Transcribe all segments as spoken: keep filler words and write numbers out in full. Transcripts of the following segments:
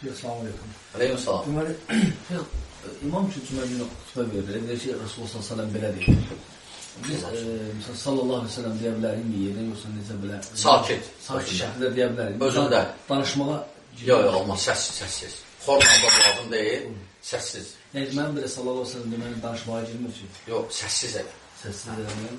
Selamun Aleyküm. Aleyküm salam. Deməli, imam ki, cümə günü xütbə verir, deyir ki, Rasulullah sallallahu aleyhi ve sellem belə deyir. Biz, e, sallallahu aleyhi ve sellem deyə bilərik mi yerinə, yoxsa necə belə? Sakit. Sakit şəkildə deyə bilərik. Özündə. Danışmağa... Yox, yox, olmaz, səssiz, səssiz. Xormanda lazım deyil, səssiz. Yəni, mən belə sallallahu aleyhi ve sellem deməli danışmağa girmir ki? Yox, səssiz elə. Səssiz eləməyəm.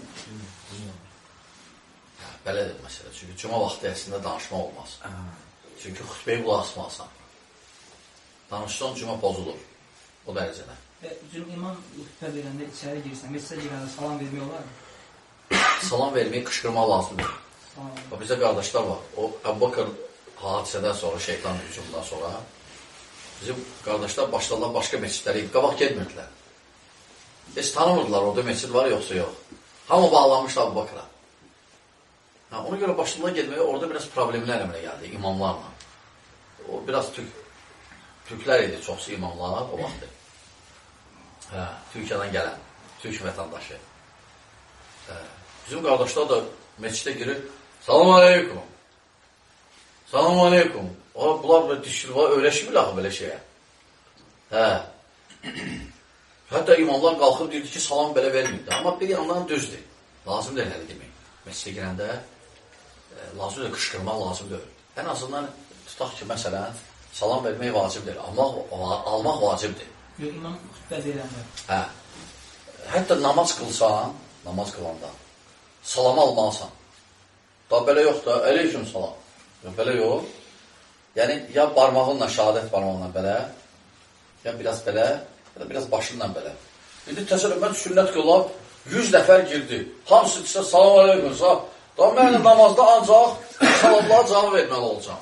Belədir məsələ. Çünki cümə vaxtı əslində danışma olmaz. Çünki xütbəyi qulaq asmalısan. Danışsan cümə pozulur. O dərəcədə. Cüm imam xütbə verəndə içəri girsən, meclisə girəndə salam vermək olar mı? Salam verməyi qışqırmaq lazımdır. Bizdə qardaşlar var. O Əbu Bakır hadisədən sonra, şeytan hücumundan sonra bizim qardaşlar başlarlar başqa meçidləri qabaq gelmirdilər. Heç tanımırdılar, orada meçid var yoxsa yox. Hamı bağlanmışdı Əbu Bakıra. Ona görə başlarlar gelməyə orada biraz problemlər əmələ gəldi imamlarla. O biraz türk, türklər idi çoxsu imamlar o vaxtı. Hə, Türkiyədən gələn, Türk vətəndaşı. Hə, bizim qardaşlar da meçidə girir, salam aleykum, salam aleykum. Bunlar böyle düşür var, öyrəşmir axı belə şeyə. Hə. Hətta imamlar qalxıb deyirdi ki, salam belə verməyirdi. Amma bir yandan düzdür. Lazım deyil hələ demək. Meçidə girəndə e, lazım deyil, qışqırmaq lazım deyil. Ən azından tutaq ki, məsələn, salam vermək vacibdir, almaq, almaq vacibdir. Yox, imam xütbə verəndə. Hə. Hətta namaz qılsan, namaz qılanda salamı almalısan. Da belə yox da, əleykum salam. Yox, belə yox. Yəni, ya barmağınla, şəhadət barmağınla belə, ya biraz belə, ya da biraz başınla belə. İndi təsəvvür, mən sünnət qılab, yüz nəfər girdi. Hamısı desə, salam aleykum, salam. Da mən namazda ancaq salamlara cavab verməli olacam.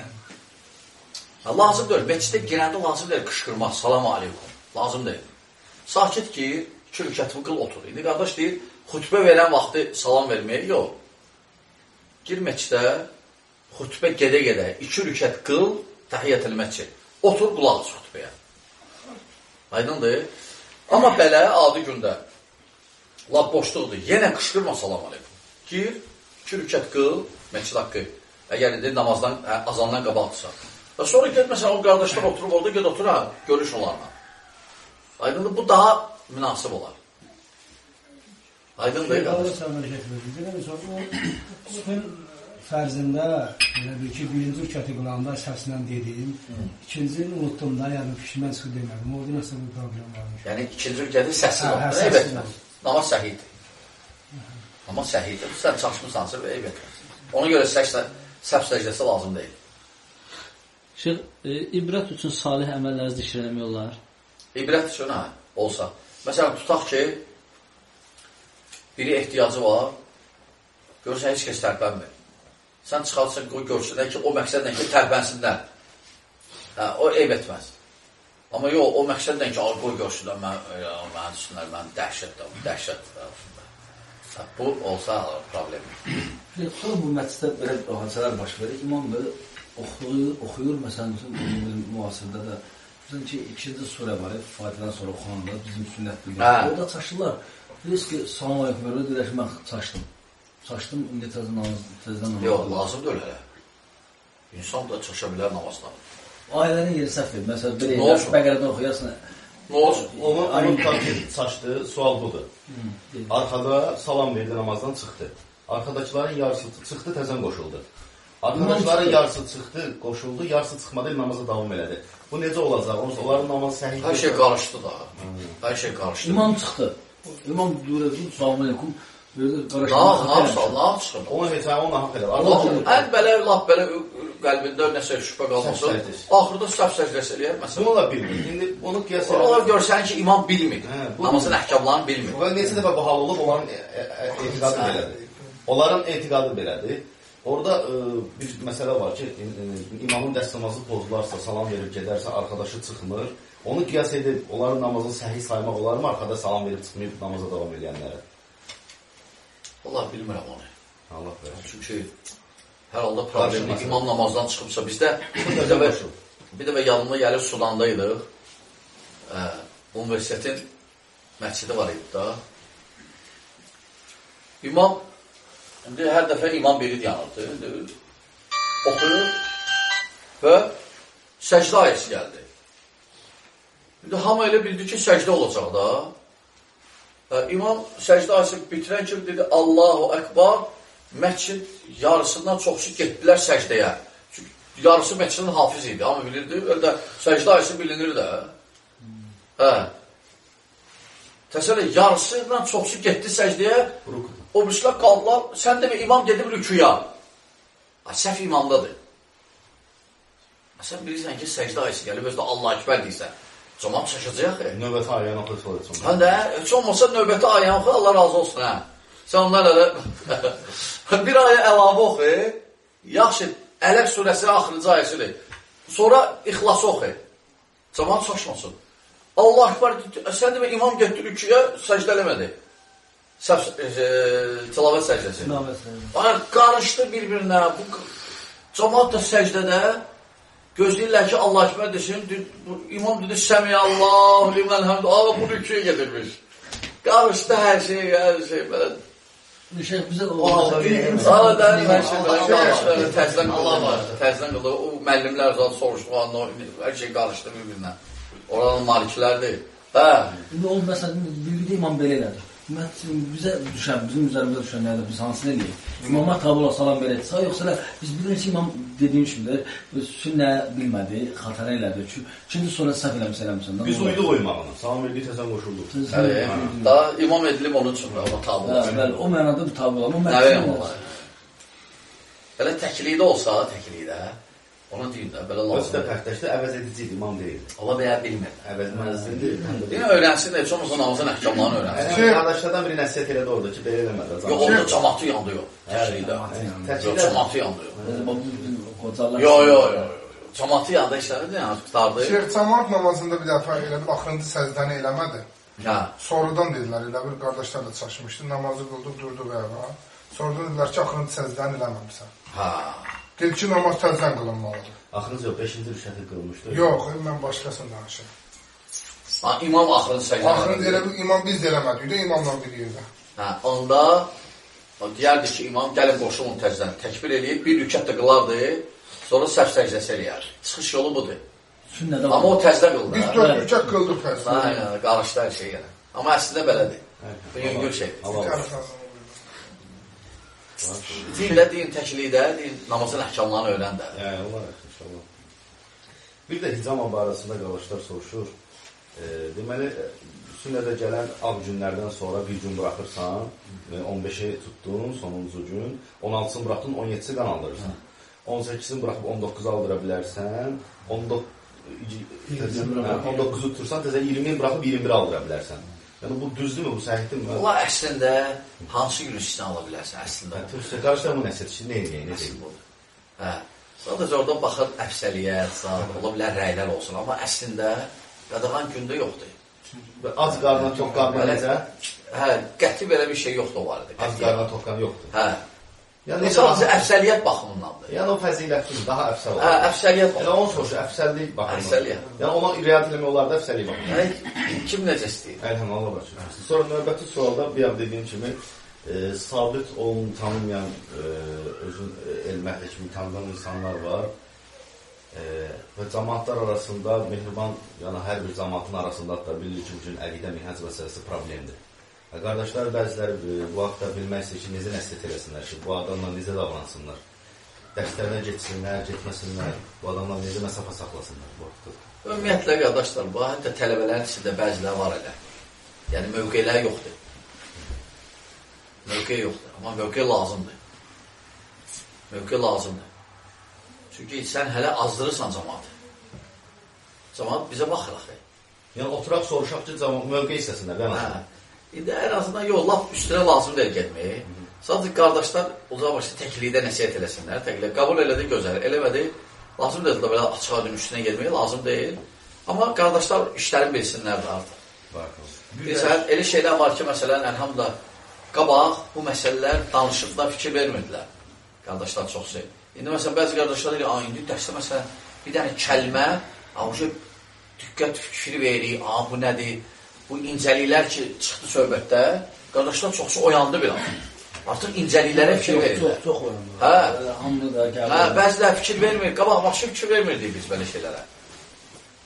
Lazım deyil, meçidə girəndə lazım deyil qışqırmaq, salam aleykum, lazım deyil. Sakit gir, iki rükətini qıl otur. İndi qardaş deyir, xütbə verən vaxtı salam verməyə, yox. Gir meçidə, xütbə gedə-gedə, iki rükət qıl, təhiyyətəl məscid. Otur, qulaq aç xütbəyə. Aydındır. Amma belə, adi gündə, lab boşluqdur, yenə qışqırma, salam aleykum. Gir, iki rükət qıl, meçid haqqı. Əgər indi namazdan, azandan qabaqdırsa. Və sonra ged, məsələn, o qardaşlar oturub orada, ged otur, ha, görüş onlarla. Aydındır, bu daha münasib olar. Aydındır, qardaşlar. Sübhün fərzində, elə bir ki, birinci rükəti qılanda səslə dedim, ikincini unuttum da, yəni pişmən çıxı demədim, orada nəsə bir problem varmış. Yəni, ikinci rükəti səssiz oldu, eyb etməz. Namaz səhidir. Namaz səhidir, sən çalışmırsansa, eyb etməz. Ona görə səhv səcdəsi lazım deyil. Şeyh, e, ibrət üçün salih əməlləri zikr eləmək olar? İbrət üçün, hə, olsa. Məsələn, tutaq ki, biri ehtiyacı var, görürsən, heç kəs tərpənmir. Sən çıxartsan, qoy görsünlər ki, o məqsədlə ki, tərpənsinlər. Hə, o eyb etməz. Amma yox, o məqsədlə ki, qoy görsünlər, mən düşünlər, mən dəhşətdir, dəhşətdir. Hə, bu olsa problem. Sonra bu məclisdə belə hadisələr baş verir, imam böyle oxuyur, oxuyur, məsələn, müasirdə də, bizim ki, ikinci surə var, Fatihədən sonra oxuyanlar, bizim sünnət bilgilir. Orada çaşırlar, bilirsiniz ki, salam aleykum, öyle deyir ki, mən çaşdım. Çaşdım, indi təzdən namaz. Yox, lazım deyil hələ. İnsan da çaşa bilər namazdan. Ailənin yeri səhvdir, məsələn, belə bəqərədən oxuyarsın. Nə olsun? Onun takip çaşdı, sual budur. Arkada salam verdi, namazdan çıxdı. Arkadakilərin yarısı çıxdı, təzən qoşuldu. Arkadaşların yarısı çıxdı, qoşuldu, yarısı çıxmadı, namazı davam elədi. Bu necə olacaq? Onların namazı səhih. Hər şey qarışdı da. Hər şey qarışdı. İmam çıxdı. İmam duyurdu, salam aleykum. Nə yapsa, nə çıxır? Onu heç onu haqq edər. Ən belə, lap belə qəlbində nəsə şübhə qalmasın. Axırda səhv səcdəsi eləyər, məsələn. Bunu da bilmir. İndi onu qiyas edir. Onlar görsən ki, imam bilmir. Namazın əhkamlarını bilmir. Və neçə dəfə bu hal olub, onların etiqadı belədir. Onların etiqadı belədir. Orada e, bir məsələ var ki, imamın dəst namazı pozularsa, salam verib gedərsə, arkadaşı çıxmır. Onu qiyas edib, onların namazını səhih saymaq olar mı? Arkada salam verib çıxmayıb namaza davam edənlərə. Allah bilmirəm onu. Allah verir. Çünki hər halda problemi imam namazdan çıxıbsa, bizdə bir dəfə, bir dəfə yanımda gəlib Sudandaydıq. E, universitetin məscidi var idi da. İmam İndi hər dəfə imam biri yanırdı. Oturur və səcdə ayəsi gəldi. Bir də hamı elə bildi ki, səcdə olacaq da. İmam səcdə ayəsi bitirən kimi dedi, Allahu Əkbar, məscid yarısından çoxsu getdilər səcdəyə. Çünki yarısı məscidin hafiz idi, hamı bilirdi. Öyle də səcdə ayəsi bilinir də. Hə. Təsələ, yarısından çoxsu getdi səcdəyə, o birisilər qaldılar, sən demə, imam gedib rükuya. Səhv imamdadır. Sən bilirsən ki, səcdə ayəsi gəlib, özdə Allah Əkbər deyirsən. Cəmaat şaşacaq. Növbəti ayəni oxuyur. Hə də, heç olmasa növbəti ayəni oxuyur, Allah razı olsun. Hə. Sən onlar elə bir ayə əlavə oxuyur, yaxşı, Ələq surəsi axırıncı ayəsidir. Sonra İxlası oxuyur. Cəmaat şaşmasın. Allah Əkbər, sən demə, imam getdi rükuya, səcdə eləmədi. Tilavət səcdəsi. Qarışdı bir-birinə. Cəmaat da səcdədə gözləyirlər ki, Allah Əkbər desin. İmam dedi, Səmiyə Allah, limən həmd. Ağa, bu rükuya gedirmiş. Qarışdı hər şey, hər şey. Şeyh bizə o... Sana da hər şey təzdən qıldı. Təzdən qıldı. O müəllimlər zaten soruşdu. Hər şey qarışdı bir-birinə. Oranın maliklərdir. Hə. İndi o, məsələn, bildiyi imam belə elədir. Bizə düşən, bizim üzərimizə düşənlərdə biz hansını eləyik? İmama tabi ola salam belə etsə, yoxsa biz bilirik ki, imam dediyim şimdi sünnə bilmədi, xatara elədi. Çünki sonra səhv eləmişsə eləmişsən. Biz uyduq o imamına. Salam verdiyi təzən qoşulduq. Daha imam edilib onun üçün ona tabi ola. O mənada bir tabi ola. Nə verəm olar? Belə təklikdə olsa, təklikdə, onu deyim də, belə lazım. Özü də pərtləşdi, əvəz ediciydi, imam deyildi. Ola belə bilmir. Əvəz mənzildir. Yine öyrənsin də, heç olmasa namazın əhkamlarını öyrənsin. Qardaşlardan biri nəsiyyət elədi orada ki, belə eləmədi. Yox, orada cəmatı yandı yox. Təklikdə. Yox, cəmatı yandı yox. Yox, yox, yox. Cəmatı yandı işlədi, yəni tutardı. Şeyh, cəmat namazında bir dəfə elədi, axırıncı səzdəni eləmədi. Sonradan dedilər, elə bir qardaşlar da çaşmışdı, namazı qıldı, durdu və əvə. Sonradan dedilər ki, axırıncı səzdəni eləməmişsən. Dedi ki, namaz təzdən qılınmalıdır. Axırıncı yox, beşinci rüşəti qılmışdı. Yox, mən başqasını danışıram. İmam axırıncı səzdəni eləmədi. Axırıncı elə bir imam biz də eləmədik də, imamla bir yerdə. Onda deyərdi ki, imam gəlin qoşu onu təzdən təkbir eləyib, bir rükət də qılardı, sonra səhv səcdəsi eləyər. Çıxış yolu budur. Amma o təzdə qıldı. Biz dörd rükət qıldıq fəslə. Qarışdı hər şey yəni. Amma əslində belədir. Bu yüngül şey. Deyin də, deyin təklikdə, deyin namazın əhkamlarını öyrən də. Bir də hicama barəsində qardaşlar soruşur. Deməli, sünnədə gələn ağ günlərdən sonra bir gün bıraxırsan, on beşi tutdun, sonuncu gün, on altısını bıraxdın, on yeddisi qan aldırırsan. on səkkizini bıraxıb on doqquzu aldıra bilərsən, on doqquzu tutursan, təzə iyirmini bıraxıb iyirmi bir aldıra bilərsən. Yəni, bu düzdür mü, bu səhiddir mi? Allah əslində, hansı gün üstünə ala bilərsən əslində? Qarışlar bu nəsət işi nə eləyək, nə deyil? Sadəcə orada baxır əfsəliyyət, ola bilər rəylər olsun, amma əslində qadağan gündə yoxdur. Az qarına, çox qarına necə? Hə, qəti belə bir şey yoxdur o barədə. Az qarına, çox qarına yoxdur. Hə. Sadəcə əfsəliyyət baxımındandır. Yəni o fəzilətlidir, daha əfsəl olur. Hə, əfsəliyyət baxımından. Yəni onu soruşur, əfsəllik baxımından. Əfsəliyyət. Yəni ona riayət eləmək olar da əfsəllik baxımından. Kim necə istəyir? Əlhəm, Allah başlayır. Sonra növbəti sualda bir an dediyim kimi sabit olun, tanınmayan özün elmə həkimi tanıdan insanlar var və cəmaatlar arasında mehriban, yəni hər bir cəmaatın arasında da bilir ki, bugün əqidə minhəc məsələsi problemdir. Qardaşlar bəziləri bu haqda bilmək istəyir ki, necə nəsət eləsinlər ki, bu adamla necə davransınlar, dərslərlə getsinlər, getməsinlər, bu adamla necə məsafə saxlasınlar bu haqda. Ümumiyyətlə, qardaşlar, bu hətta tələbələrin içində bəziləri var elə. Yəni, mövqelər yoxdur. Mövqe yoxdur, amma mövqe lazımdır. Mövqe lazımdır. Çünki sən hələ azdırırsan cəmaatı. Cəmaat bizə baxır axı. Yəni, oturaq soruşaq ki, mövqe istəsinlər, ben azından. İndi ən azından yox, laf üstünə lazım deyil getməyi. Sadəcə qardaşlar uzağa başda təklikdə nəsiyyət eləsinlər. Təklikdə qəbul elədi, gözəl. Eləmədi, lazım deyil, belə açıq adın üstünə getməyi lazım deyil. Amma qardaşlar işlərin bilsinlər də artıq. Bilsən, elə şeylər var ki, məsələn, əlhamdülillah, qabaq bu məsələlər danışıqda fikir vermirdilər. Qardaşlar çox şey. İndi məsələn, bəzi qardaşlar deyir, indi dərsdə məsələn, bir dənə kəlmə, diqqət fikri verir, bu nədir? Bu incəliklər ki, çıxdı söhbətdə, qardaşlar çoxsu oyandı bir an. Artıq incəliklərə fikir verir. Çox, çox oyandı. Hə, bəzilə fikir vermir, qabaq başqa fikir vermirdik biz belə şeylərə.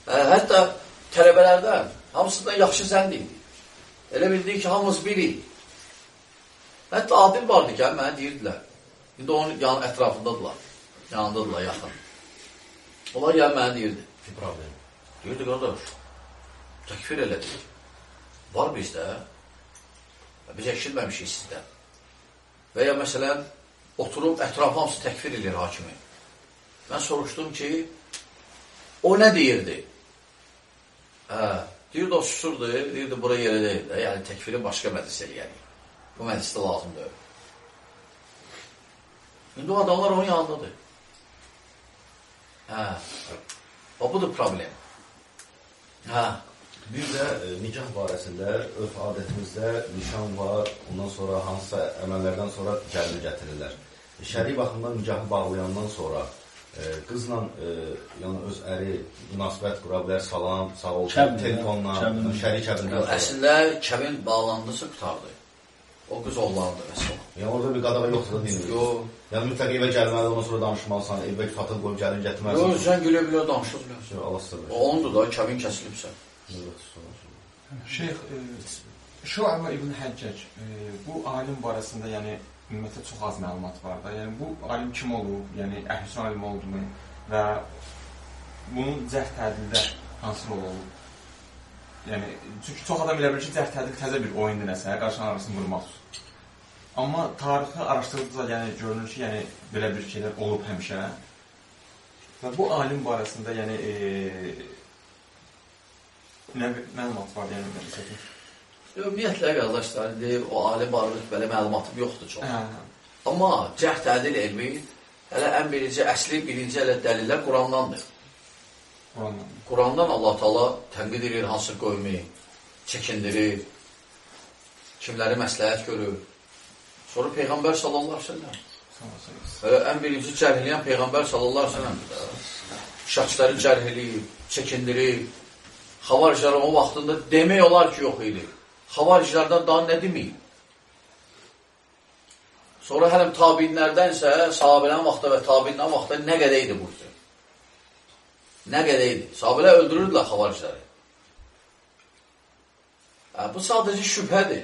Hətta tələbələrdən hamısından yaxşı zənn idi. Elə bildik ki, hamımız biri. Hətta Adil vardı ki, mənə deyirdilər. İndi onun yan ətrafındadılar. Yanındadılar, yaxın. Onlar gəlib mənə deyirdi. Bir problem. Deyirdi, qardaş, təkfir elədik. Var bizdə. Biz eşitməmişik sizdən. Və ya məsələn, oturub ətrafı hamısı təkfir edir hakimi. Mən soruşdum ki, o nə deyirdi? Hə, deyirdi, o susurdu, deyirdi, bura yerə deyil. Yəni, təkfiri başqa məclis eləyərik. Bu məclisdə lazımdır. İndi o adamlar onun yanındadır. Hə, o budur problem. Hə. Bir də e, nikah barəsində, örf adətimizdə nişan var, ondan sonra hansısa əməllərdən sonra gəlini gətirirlər. Şəri baxımdan nikahı bağlayandan sonra e, qızla e, yəni öz əri münasibət qura bilər, salam, sağ ol, telefonla, şəri kəbindən sonra. Əslində, kəbin bağlandısa qutardı. O qız oğlandı məsələn. Yəni orada bir qadağa yoxdur da deyilir. Yox. Yəni mütləq evə gəlməli, ondan sonra danışmalısan, evə fatıl qoyub gəlin gətirməlisən. Yox, sən gülə-gülə danışırsan. Yox, Allah səbir. O ondur da, kəbin kəsilibsə. Şeyx, Şuayb ibn Həccac, bu alim barəsində, yəni, ümumiyyətlə çox az məlumat var da. Yəni, bu alim kim olub, yəni, əhl-i alim olduğunu və bunun cəhd tədildə hansı rol olub? Yəni, çünki çox adam elə bilir ki, cəhd tədil təzə bir oyundur nəsə, qarşılan arasını vurmaq üçün. Amma tarixi araşdırdıqca, yəni, görünür ki, yəni, belə bir şeylər olub həmişə. Və bu alim barəsində, yəni, e, nə məlumat var, yəni, məsələn? Ümumiyyətlə, qardaşlar, deyir, o alim barlıq belə məlumatım yoxdur çox. Hə. Amma cəhd tədil elmi, hələ ən birinci, əsli birinci hələ dəlillər Qurandandır. Qurandan. Qurandan Allah Taala tənqid edir, hansı qövmi çəkindirir, kimləri məsləhət görür. Sonra Peyğəmbər sallallahu əleyhi və səlləm. Ən birinci cərh eləyən Peyğəmbər sallallahu əleyhi və səlləm. Şəxsləri cərh eləyib, çəkindirir. Xavariclər o vaxtında demək olar ki, yox idi. Xavariclərdən daha nə deməyib? Sonra hələm tabinlərdənsə, sahabələrin vaxtda və tabinlərin vaxtda nə qədər idi bu üçün? Nə qədər idi? Sahabələr öldürürdülər xavaricləri. Hə, bu sadəcə şübhədir.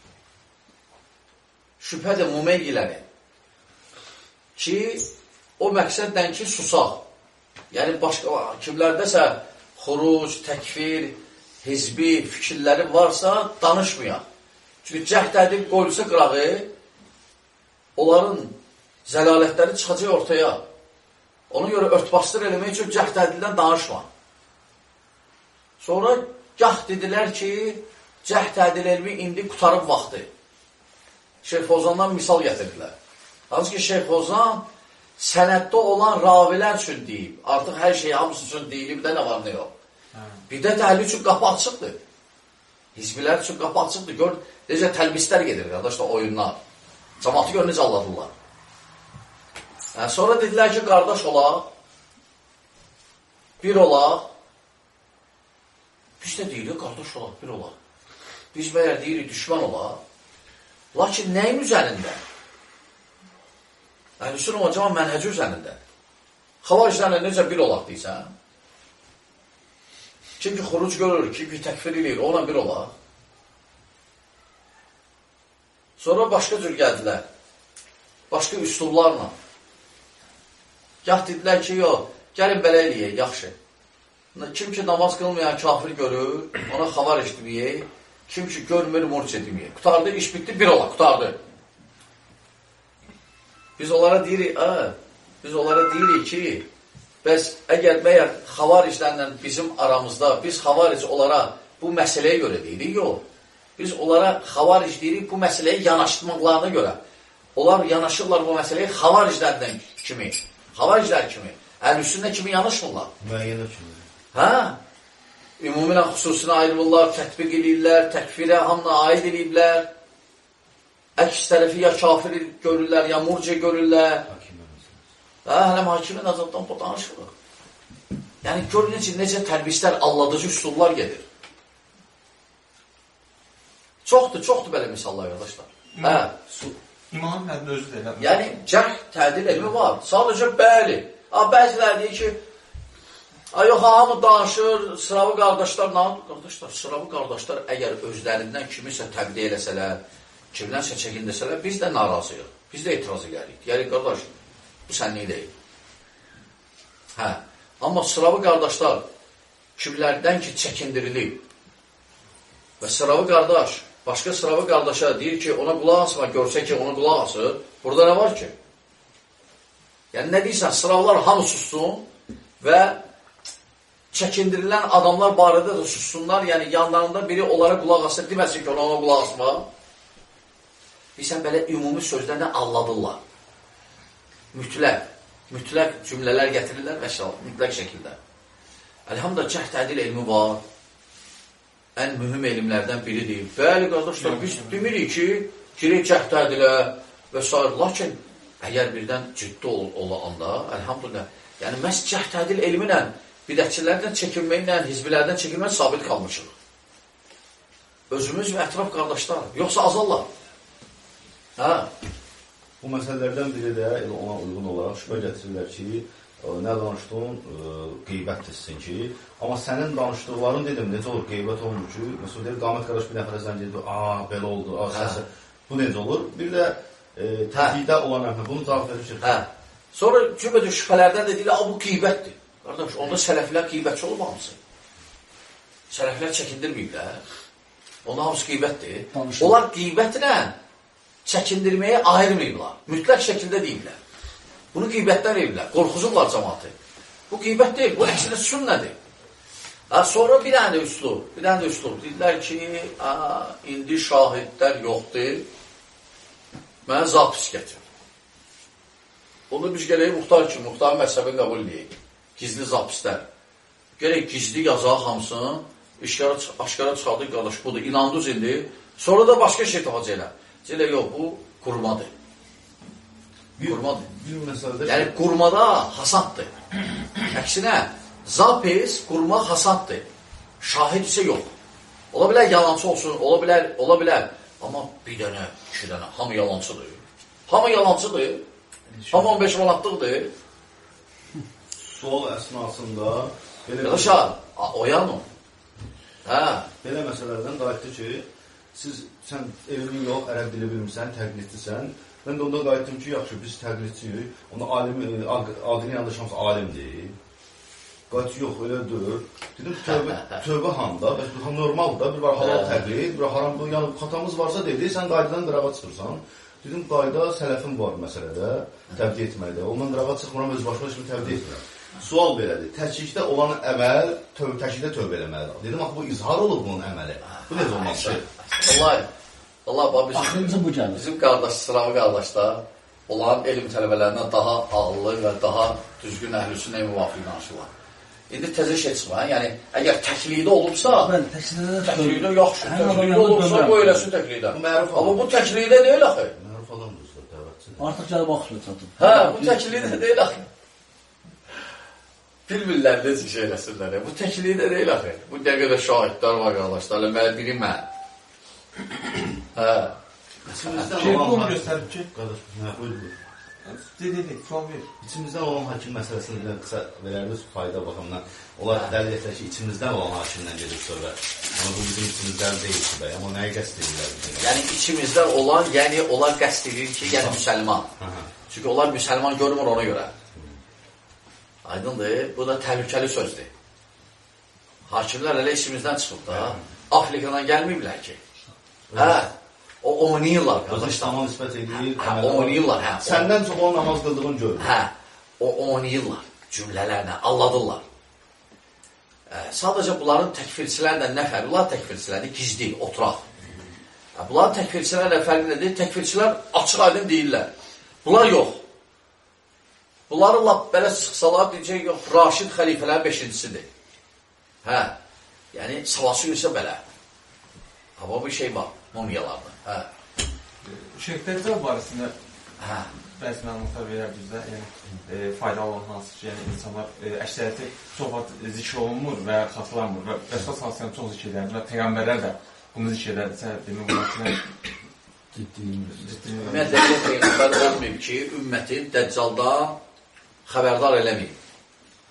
Şübhədir mumeygiləri. Ki, o məqsəddən ki, susaq. Yəni, başqa, kimlərdəsə xuruc, təkfir, hizbi fikirləri varsa, danışmayaq. Çünki cəhd edib qoyulsa qırağı, onların zəlalətləri çıxacaq ortaya. Ona görə örtbastır eləmək üçün cəhd edildən danışma. Sonra gah dedilər ki, cəhd edil elmi indi qutarıb vaxtı. Şeyx Fozandan misal gətirdilər. Hansı ki, Şeyx Fozan sənəddə olan ravilər üçün deyib. Artıq hər şey hamısı üçün deyilib də nə var, nə yox. Bidət əhli üçün qapı açıqdır. Hizbilər üçün qapı açıqdır. Gör, necə təlbislər gedir, qardaşlar, oyunlar. Cəmatı gör, necə alladırlar. Yəni, sonra dedilər ki, qardaş olaq, bir olaq. Biz də deyirik, qardaş olaq, bir olaq. Biz məyər deyirik, düşman olaq. Lakin nəyin üzərində? Əhlüsün o cəma mənhəci üzərində. Xavariclərlə necə bir olaq deysən? Kim ki xuruc görür, kim ki təkfir edir, ona bir olaq. Sonra başqa cür gəldilər. Başqa üslublarla. Gah dedilər ki, yox, gəlin belə eləyək, yaxşı. Kim ki namaz qılmayan kafir görür, ona xavaric deməyək. Kim ki görmür, murciə deməyək. Qutardı, iş bitdi, bir olaq, qutardı. Biz onlara deyirik, ə, biz onlara deyirik ki, bəs əgər məyər xavariclərlə bizim aramızda, biz xavaric onlara bu məsələyə görə deyirik, yox. Biz onlara xavaric deyirik bu məsələyə yanaşdırmaqlarına görə. Onlar yanaşırlar bu məsələyə xavariclərdən kimi, xavariclər kimi, əl-üstündə kimi yanaşmırlar. Müəyyənə kimi. Hə? Ümumən xüsusuna ayrılırlar, tətbiq edirlər, təkfirə hamına aid edirlər. Əks tərəfi ya kafir görürlər, ya murciə görürlər. Hə, hələm hakimin azaddan bu danışırıq. Yəni, görün necə, necə tərbiyələr, alladıcı üsullar gedir. Çoxdur, çoxdur belə misallar, qardaşlar. Hə. İmamın həddə özü deyil. Yəni, cərh tədil elmi var. Sadəcə bəli. Bəzilər deyir ki, Yox, hamı danışır, sıravı qardaşlarla, qardaşlar, sıravı qardaşlar əgər özlərindən kimisə təqdiyə eləsələr, kimlərsə çəkindəsələr, biz də narazıyıq, biz də etiraz edərik. Deyərik, qardaş, bu sənlik deyil. Hə, amma sıravı qardaşlar kimlərdən ki çəkindirilib və sıravı qardaş, başqa sıravı qardaşa deyir ki, ona qulaq asma, görsə ki, ona qulaq asır, burada nə var ki? Yəni, nə deyirsən, sıravlar hamı sussun və çəkindirilən adamlar barədə də sussunlar, yəni yanlarında biri onlara qulaq asır, deməsin ki, ona ona qulaq asma. Deyirsən, belə ümumi sözlərlə alladırlar. Mütləq, mütləq cümlələr gətirirlər və şəl, mütləq şəkildə. Əlhamdülillah, cəhd tədil elmi var. Ən mühüm elmlərdən biridir. Bəli, qardaşlar, biz demirik ki, girək cəhd tədilə və s. Lakin, əgər birdən ciddi olanda, əlhamdülillah, yəni məhz cəhd tədil elminə bidətçilərdən çəkilməklə, hizbilərdən çəkilməklə sabit qalmışıq. Özümüz və ətraf qardaşlar, yoxsa azallar. Hə? Bu məsələlərdən biri də ona uyğun olaraq şübhə gətirirlər ki, nə danışdığın qeybətdirsin ki, amma sənin danışdıqların dedim, necə olur, qeybət olmur ki, məsələn, deyir, Qamət qardaş bir nəfərə zəng edir, aa, belə oldu, aa, səsə, bu necə olur? Bir də təqdidə olan əmrə, bunu cavab verir. Hə. Sonra cübədə şübhələrdən də deyirlər, bu qeybətdir. Qardaş, onda sələflər qeybətçi olub hamısı. Sələflər çəkindirməyiblər. Onda hamısı qeybətdir. Onlar qeybətlə çəkindirməyə ayırmayıblar. Mütləq şəkildə deyiblər. Bunu qeybətdən deyiblər. Qorxuzurlar cəmatı. Bu qeybət deyil, bu əksinə sünnədir. Sonra bir dənə də üslub, bir dənə də üslub. Deyirlər ki, indi şahidlər yoxdur, mənə zapis gətir. Onu biz gələyik muxtar ki, muxtar məzhəbini qəbul edəyik. Gizli zapislər. Gələk gizli yazaq hamısını, aşkara çıxardıq, qardaş, budur, inandınız indi. Sonra da başqa şey tapacaqlar. Deyirlər, yox, bu qurmadır. Qurmadır. Yəni, qurmada hasaddır. Əksinə, zapis, qurma hasaddır. Şahid isə yox. Ola bilər yalancı olsun, ola bilər, ola bilər. Amma bir dənə, iki dənə, hamı yalancıdır. Hamı yalancıdır. Hamı on beş manatlıqdır. Sual əsnasında Yadaşa, oyan o. Hə. Belə məsələlərdən qayıtdı ki, siz, sən elmin yox, ərəb dili bilmirsən, təqlidçisən. Mən də onda qayıtdım ki, yaxşı, biz təqlidçiyik. Onda adını yanlış hamısı alimdir. Qayıtı yox, elə deyil. Dedim, tövbə handa, normaldır, bir var halal təqlid, bir var haram, yəni xatamız varsa dedi, sən qaydadan qırağa çıxırsan. Dedim, qayda sələfin var məsələdə, təbdiyə etməkdə. Ondan qırağa çıxmıram, öz başıma kimi təbdiyə etmirəm. Sual belədir, təklikdə olan əməl, təklikdə tövbə eləməlidir. Dedim, axı, bu izhar olur bunun əməli. Bu necə olmaz ki? Vallahi, vallahi, bizim, bizim qardaş, sıravi qardaşlar, olan elm tələbələrindən daha ağıllı və daha düzgün əhlüsünə müvafiq danışırlar. İndi təzə şey çıxma, yəni, əgər təklikdə olubsa, təklikdə yaxşı, təklikdə olubsa, bu eləsin təklikdə. Amma bu təklikdə deyil, axı. Məruf adamdır, dəvətçidir. Artıq gəlib axırı çatıb. Hə, bu təklikdə deyil, axı. Bilmirlər necə şey eləsinlər. Bu təklikdə deyil, axı. Bu dəqiqədə şahidlər var, qardaşlar. Mənə biri mən. Hə. Şey, bunu göstərib ki, qardaş, nə, buyur. Deyil, deyil, sual verir. İçimizdən olan hakim məsələsini bilən qısa verərdiniz fayda baxımından. Onlar dəlil etlər ki, içimizdən olan hakimdən gedir söhbət. Amma bu bizim içimizdən deyil ki, bəy. Amma nəyə qəst edirlər? Yəni, içimizdən olan, yəni onlar qəst edir ki, yəni müsəlman. Çünki onlar müsəlman görmür ona görə. Aydındır, bu da təhlükəli sözdür. Hakimlər elə işimizdən çıxıb da, Afrikadan gəlməyiblər ki. Hə, o oynayırlar, qardaşlar. Tamam nisbət edir. Hə, oynayırlar, hə. Səndən çox onun namaz qıldığını görür. Hə, o oynayırlar cümlələrlə, alladırlar. Sadəcə bunların təkfirçilərlə nə fərqi? Bunlar təkfirçilərdir, gizli, oturaq. Bunların təkfirçilərlə fərqi nədir? Təkfirçilər açıq aydın deyirlər. Bunlar yox. Bunları lap belə sıxsalar, deyəcək, yox, Raşid xəlifələrin beşincisidir. Hə, yəni savası isə belə. Amma bir şey var, mumiyalarda. Hə. Şeyh Dəccəl barəsində bəzi məlumatlar verər bizdə, yəni faydalı olan hansı ki, yəni insanlar əksəriyyəti çox vaxt zikr olunmur və xatırlanmır və Rəsul sallallahu çox zikr edərdir və Peyğəmbərlər də bunu zikr edərdirsə, demək bunlar Ümumiyyətlə, Peyğəmbər olmayıb ki, ümmətin Dəccaldan xəbərdar eləməyib.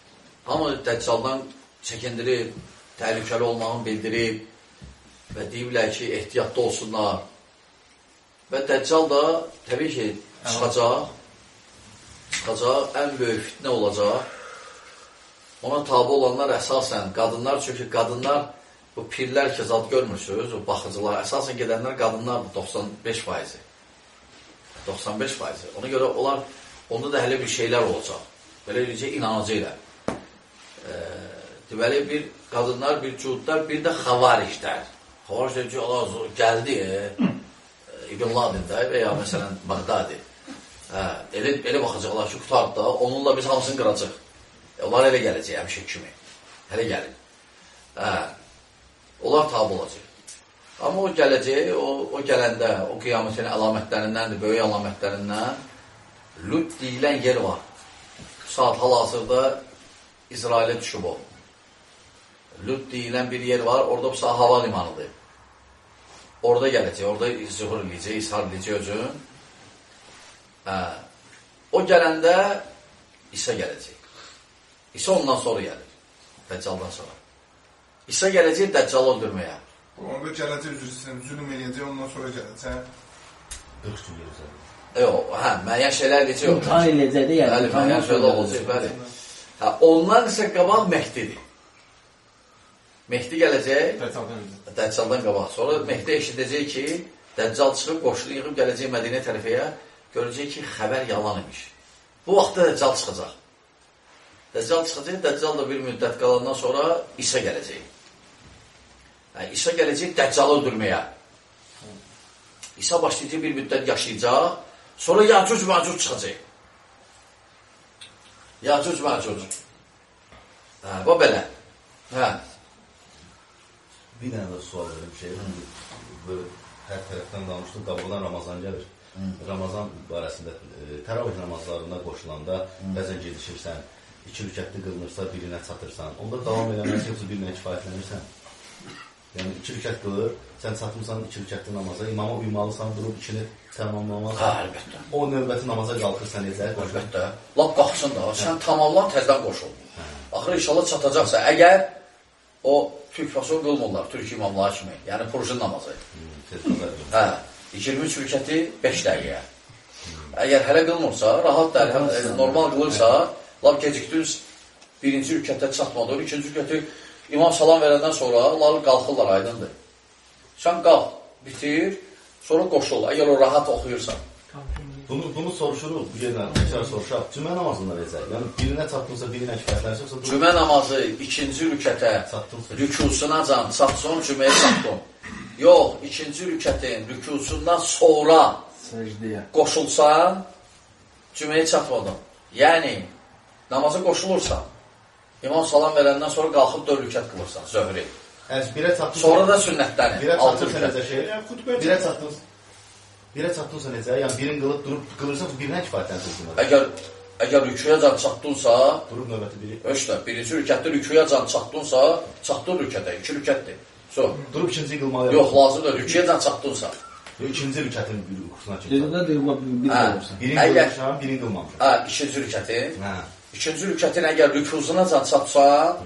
hamı Dəccaldan çəkindirib, təhlükəli olmağını bildirib və deyiblər ki, ehtiyatlı olsunlar. Və Dəccal da təbii ki, çıxacaq, çıxacaq, ən böyük fitnə olacaq. Ona tabi olanlar əsasən qadınlar, çünki qadınlar, bu pirlər ki, zad görmürsünüz, o baxıcılar, əsasən gedənlər qadınlardır, doxsan beş faizi. doxsan beş faizi. Ona görə onlar, onda da hələ bir şeylər olacaq. Belə deyəcək, inanacaqlar. E, deməli, bir qadınlar, bir cudlar, bir də xavariclər. Xavariclər ki, Allah gəldi, e, İbn Ladin də və ya məsələn, Bağdadi. Hə, elə, elə baxacaqlar ki, qutardı da, onunla biz hamısını qıracaq. E, onlar elə gələcək, həmişə kimi. Hələ gəlir. Hə, onlar tabi olacaq. Amma o gələcək, o, o gələndə, o qiyamətin əlamətlərindəndir, böyük əlamətlərindən Lüd deyilən yer var. Saat hal-hazırda İsrailə düşüb o. Lüd deyilən bir yer var, orada bu saat hava limanıdır. Orada gələcək, orada zühur eləyəcək, ishar eləyəcək özün. Hə. O gələndə İsa gələcək. İsa ondan sonra gəlir. Dəccaldan sonra. İsa gələcək Dəccalı öldürməyə. Onda gələcək üzrüsün, zülüm eləyəcək, ondan sonra gələcək. qırx gün gələcək. Yox, hə, müəyyən şeylər eləyəcək. İmtihan eləyəcək də, yəni. Bəli, müəyyən şeylər olacaq, bəli. Hə, ondan isə qabaq Mehdidir. Mehdi gələcək, Dəccaldan qabaq. Sonra Mehdi eşidəcək ki, Dəccal çıxıb, qoşunu yığıb gələcək Mədinə tərəfəyə, görəcək ki, xəbər yalan imiş. Bu vaxtda Dəccal çıxacaq. Dəccal çıxacaq, Dəccal da bir müddət qalandan sonra İsa gələcək. Yəni, İsa gələcək Dəccalı öldürməyə. İsa başlayacaq bir müddət yaşayacaq, sonra Yəcuc Məcuc çıxacaq. Yəcuc Məcuc. Hə, bu belə. Hə. Bir dənə də sual verim şey, böyle hər tərəfdən danışdım, qabıqdan Ramazan gəlir. Hı. Ramazan barəsində e, təravih namazlarına qoşulanda Hı. bəzən gedişirsən, iki rükətli qılınırsa birinə çatırsan, onda davam eləməsi yoxsa birinə kifayətlənirsən. Yəni iki rükət qılır, sən çatmırsan iki rükətli namaza, imama uymalısan, durub ikini tamamlamalısan. Hə, əlbəttə. O növbəti namaza qalxırsan, necə? Əlbəttə. Lap qalxsın da, sən tamamlan, təzdən qoşul. Axırı inşallah çatacaqsa, əgər o Türk fason qılmırlar, Türk imamları kimi. Yəni, Purjin namazı. Hə, iyirmi üç rükəti beş dəqiqəyə. Əgər hələ qılmırsa, rahat da, normal qılırsa, laf gecikdin, birinci rükətə çatmadı, ikinci rükəti imam salam verəndən sonra, onlar qalxırlar, aydındır. Sən qalx, bitir, sonra qoşul, əgər o rahat oxuyursan. Bunu, bunu soruşuruq, bu yerdən, təkrar soruşaq. Cümə namazında necə? Yəni, birinə çatdınsa, birinə kifayətlənirsə... Cümə namazı ikinci rükətə, rükusuna can, çatson, cüməyə çatdın. Yox, ikinci rükətin rükusundan sonra qoşulsan, cüməyə çatmadın. Yəni, namazı qoşulursan, imam salam verəndən sonra qalxıb dörd rükət qılırsan, zöhrü. Sonra da sünnətdənir, altı rükət. Birə çatdınsa... Birə çatdınsa necə? Yəni birin qılıb durub qılırsan, birinə kifayətlənsin. Əgər əgər rüküyə can çatdınsa, durub növbəti biri. Öşdə, birinci rükətdə rüküyə can çatdınsa, çatdın rükətə, iki rükətdir. So, durub ikinci qılmalı. Yox, lazımdır, rüküyə can çatdınsa. İkinci rükətin rukusuna çıxırsan. Dedində deyilmə bir qılırsan. Birin qılmışam, birin qılmamışam. Hə, ikinci rükətin. Hə. İkinci rükətin əgər rükusuna can çatsan,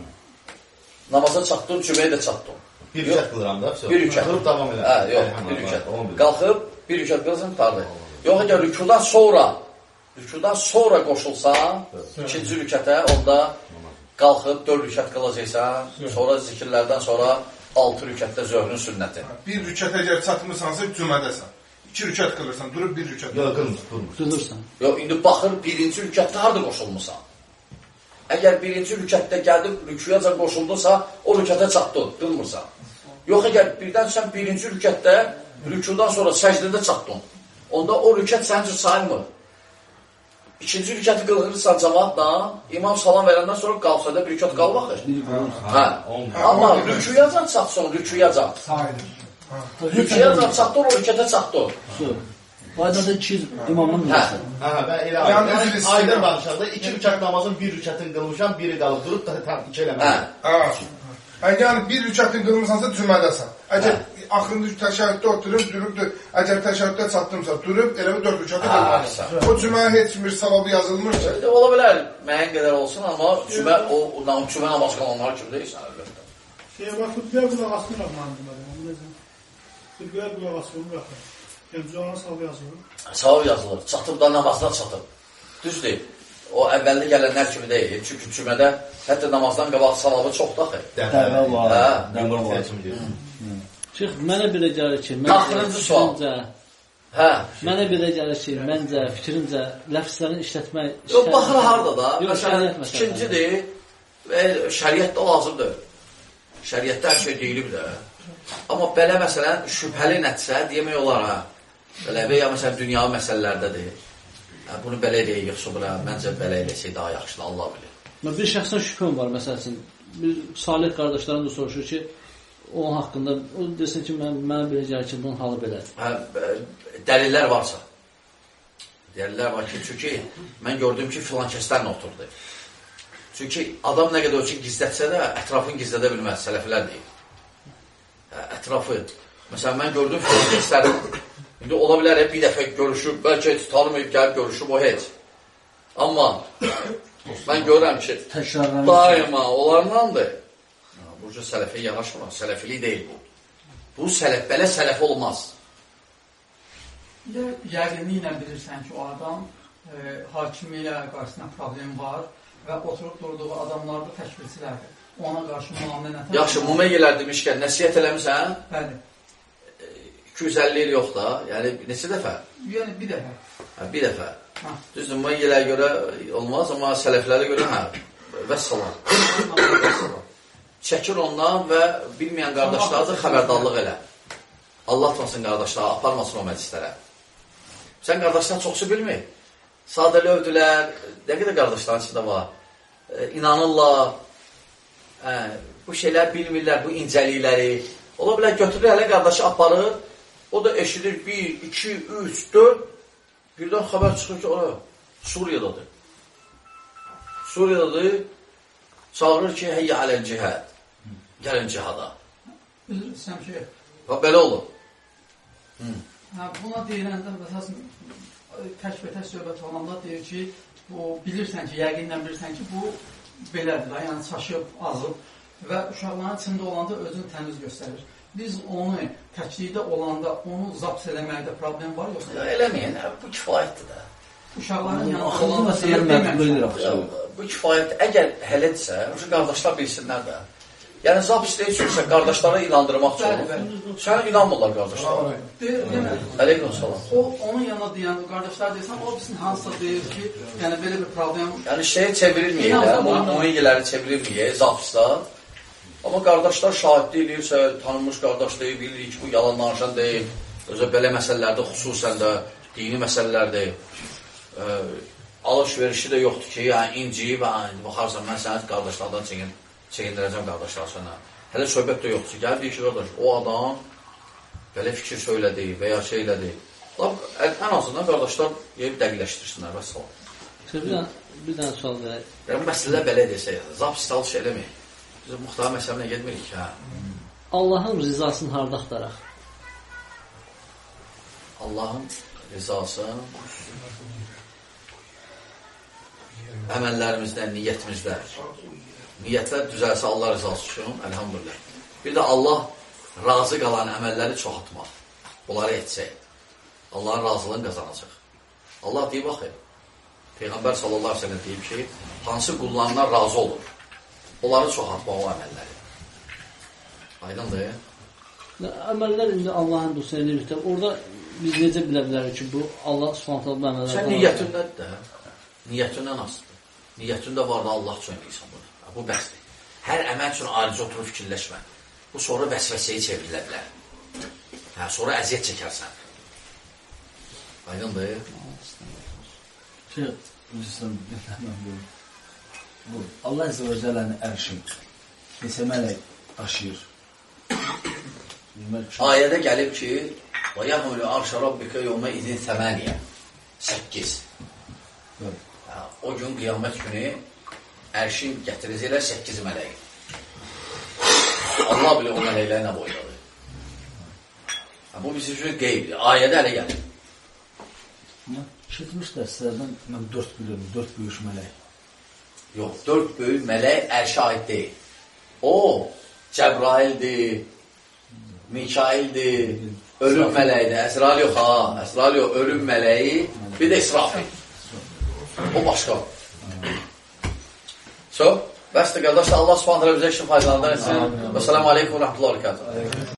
namaza çatdın, cüməyə də çatdın. Bir rükət qılıram da, bir rükət. Qılıb davam elə. Hə, yox, bir rükət. Qalxıb, bir rükət qılsın, qutardı. Yox, əgər rükudan sonra, rükudan sonra qoşulsan, ikinci rükətə, onda qalxıb, dörd rükət qılacaqsan, sonra zikirlərdən sonra altı rükətdə zöhrün sünnəti. Bir rükət əgər çatmırsansa, cümədəsən. İki rükət qılırsan, durub bir rükət. Yox, qılmır, qılmır. Qılırsan. Yox, indi baxır, birinci rükətdə harada qoşulmuşsan? Əgər birinci rükətdə gəldib, rüküyacan qoşuldunsa, o rükətə çatdın, qılmırsan. Yox, əgər birdən sən birinci rükətdə, rükudan sonra səcdədə çatdın, onda o rükət sənin üçün sayılmır. İkinci rükəti qılırsan cəmaatla, imam salam verəndən sonra qalsa da bir rükət qal baxır. Hə, amma rükuyacan çatson, rükuyacan. Rükuyacan çatdın, o rükətə çatdın. Qaydada iki imamın bilirsən. Hə, hə, mən elə aydın. Aydın danışanda iki rükət namazın bir rükətin qılmışam, biri qalıb durub da tam iki eləmək. Hə. Yəni bir rükətin qılmısansa cümədəsən. Əgər axırıncı təşəhhüddə oturub, durubdur, əgər təşəhhüddə çatdımsa, durub, elə bir dörd rükətə qılmalı. O cüməyə heç bir savabı yazılmır ki. Ola bilər, müəyyən qədər olsun, amma cümə, o, cümə namaz qalanlar kimi deyilsən, əlbəttə. Şey, bax, xütbəyə qulaq asmıraq mənim demədim. Xütbəyə qulaq asmırıq. Yəni, cüməyə savabı yazılır. Savab yazılır, çatıb da namazdan çatıb. Düzdür. O əvvəldə gələnlər kimi deyil. Çünki cümədə hətta namazdan qabaq savabı çoxdur axı. Dəvə var. Dəvə var. Şeyx, mənə belə gəlir ki, Axırıncı sual. Hə. Mənə belə gəlir ki, məncə, fikrincə, ləfslərini işlətmək... Yox, baxır harada da. Məsələn, ikincidir və şəriətdə o lazımdır. Şəriətdə hər şey deyilib də. Amma belə, məsələn, şübhəli nəticə demək olar, hə. Belə, və ya, məsələn, dünya məsələlərdədir. Bunu belə eləyək, yoxsa bura, məncə belə eləyək daha yaxşıdır, Allah bilir. Bir şəxsən şübhəm var, məsəl üçün, bir salih qardaşlarım da soruşur ki, onun haqqında, o desin ki, mənə belə gəlir ki, bunun halı belədir. Dəlillər varsa, dəlillər var ki, çünki mən gördüm ki, filan kəslərlə oturdu. Çünki adam nə qədər ölçün gizlətsə də, ətrafını gizlədə bilməz, sələflər deyil. Ətrafı, məsələn, mən gördüm filan kəslərin, İndi ola bilər, bir dəfə görüşüb, bəlkə heç tanımayıb, gəlib görüşüb, o heç. Amma mən görürəm ki, daima onlardandır. Bu cür sələfiyə yanaşmır, sələfilik deyil bu. Bu sələf, belə sələf olmaz. Yəqinliklə bilirsən ki, o adam e, hakimiyyə qarşısında problem var və oturub durduğu adamlarda təşkilçilərdir. Ona qarşı müamilə... Yaxşı, Mumeyyelər demişkən, nəsiyyət eləmişsən? Bəli. iki yüz əlli il yox da, yəni neçə dəfə? Yəni bir dəfə. Hə, bir dəfə. Düzdür, Mumeyyelərə görə olmaz, amma sələflərə görə hə, vəssalam. Çəkir ondan və bilməyən qardaşlardır, xəbərdarlıq elə. Allah tutmasın qardaşlar, aparmasın o məclislərə. Sən qardaşlar çoxsu bilmir. Sadəli övdülər, nə qədər qardaşların içində var. E, inanırlar, hə, bu şeylər bilmirlər, bu incəlikləri. Ola bilər, götürür hələ qardaşı aparır, o da eşidir bir, iki, üç, dörd, birdən xəbər çıxır ki, ora Suriyadadır. Suriyadadır, çağırır ki, heyyə aləl cihad, gəlin cihada. Bilirsən ki... Və belə olur. Hə, buna deyiləndə, əsas təkbətə söhbət olanda deyir ki, bu, bilirsən ki, yəqinlə bilirsən ki, bu belədir, yəni çaşıb, azıb və uşaqların içində olanda özünü təmiz göstərir. Biz onu təklikdə olanda, onu zapt eləməkdə problem var yoxsa? Ya, eləməyin, bu kifayətdir də. Uşaqların yanında olanda deyir demək. Bu kifayətdir. Əgər hələdirsə, şu qardaşlar bilsinlər də. Yəni, zapt istəyirsə, qardaşlara inandırmaq üçün. Sənə inanmırlar qardaşlar. Əleykum salam. O, onun yanına deyən qardaşlar deyirsən, o bizim hansısa deyir ki, yəni belə bir problem. Yəni, şeyi çevirilməyək, müəyyələri çevirilməyək, zaptda. Amma qardaşlar şahidlik eləyirsə, tanınmış qardaş deyil, bilir ki, bu yalan danışan deyil. Özə belə məsələlərdə, xüsusən də dini məsələlərdir. E, alış-verişi də yoxdur ki, yəni inciyib, baxarsan, mən sənət qardaşlardan çəkin, çəkindirəcəm qardaşlar sənə. Hələ söhbət də yoxdur ki, gəl deyir ki, qardaş, o adam belə fikir söylədi və ya şey elədi. Ən azından qardaşlar yeyib dəqiqləşdirsinlər, vəssalam. Bir dənə, bir dənə sual verək. Yəni, məsələ belə desə, zap istalış eləməyək. Biz muxtar məsələmlə gedmirik ki, hə. Allahın rizasını harada axtaraq? Allahın rizası əməllərimizdə, niyyətimizdə. Niyyətlər düzəlsə Allah rizası üçün, əlhamdülillah. Bir də Allah razı qalan əməlləri çoxatmaq. Bunları etsək. Allahın razılığını qazanacaq. Allah deyib, baxı, Peyğəmbər sallallahu aleyhi ve sellem deyib ki, hansı qullarından razı olur? Onları çoxaltmaq o əməlləri. Aydındır. Əməllər indi Allahın dostu eləyirikdə, orada biz necə bilə bilərik ki, bu Allah subhanətlə bu əməllərdən... Sən niyyətindədir də, niyyətindən asıdır. Niyyətində var da Allah üçün eləyirsən bunu. Bu bəsdir. Hər əməl üçün ayrıca oturub fikirləşmə. Bu sonra vəsvəsəyə çevrilə bilər. Hə, sonra əziyyət çəkərsən. Aydındır. Şey, bilirsən, bilirsən, bu, Allah Əzə və Cəllənin ərşin neçə mələk daşıyır? Ayədə gəlib ki, və yəhmülü arşə rabbikə yevmə izin səməniyə. Səkkiz. O gün qiyamət günü ərşin gətirəcəklər səkkiz mələyi. Allah bilir o mələklər nə boydadır. bu bizim üçün qeybdir. Ayədə ələ gəlir. Şitmişlər sizlərdən, mən dörd biliyorum, dörd böyük mələk. Yox, dörd böyük mələk ərşə aid deyil. O, Cəbraildir, Mikaildir, ölüm mələyidir. Əsrail yox, ha, Əsrail yox, ölüm mələyi, bir də İsrafil. O başqa. So, bəsdir qardaşlar, Allah subhanətlə bizə işin faydalarından etsin. Və sələmu aleykum və rəhmətullah və rəkatuhu.